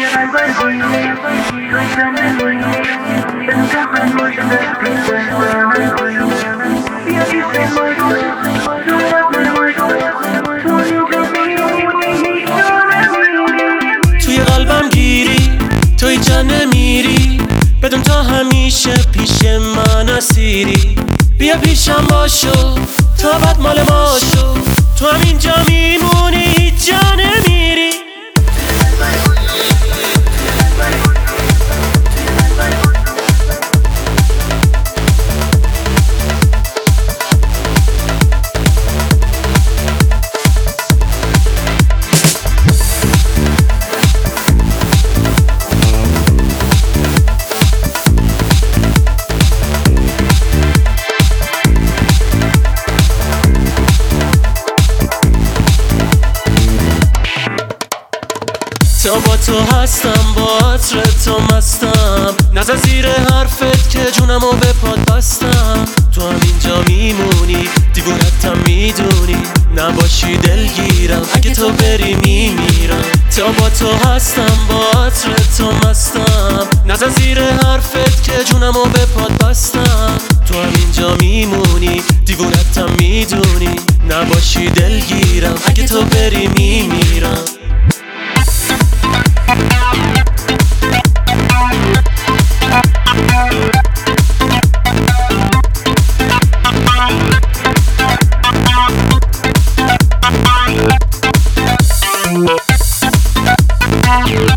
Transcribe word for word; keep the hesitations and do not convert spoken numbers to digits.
توی قلبم گیری، توی جا نمیری، بدون تا همیشه پیش من اسیری. بیا پیشم باشو تا بعد مال ما شو، تو هم اینجا میمونی هیچ جا نمیری. تا با تو هستم، با عطر تو مستم، نزن زیر حرفت که جونمو به پات بستم. تو هم اینجا میمونی، دیوونتم میدونی، نباشی دلگیرم، اگه تو بری میمیرم. تا با تو هستم، با عطر تو مستم، نزن زیر حرفت که جونمو به پات بستم. تو هم اینجا میمونی، دیوونتم میدونی، نباشی دلگیرم، اگه تو بری میمیرم. We'll be right back.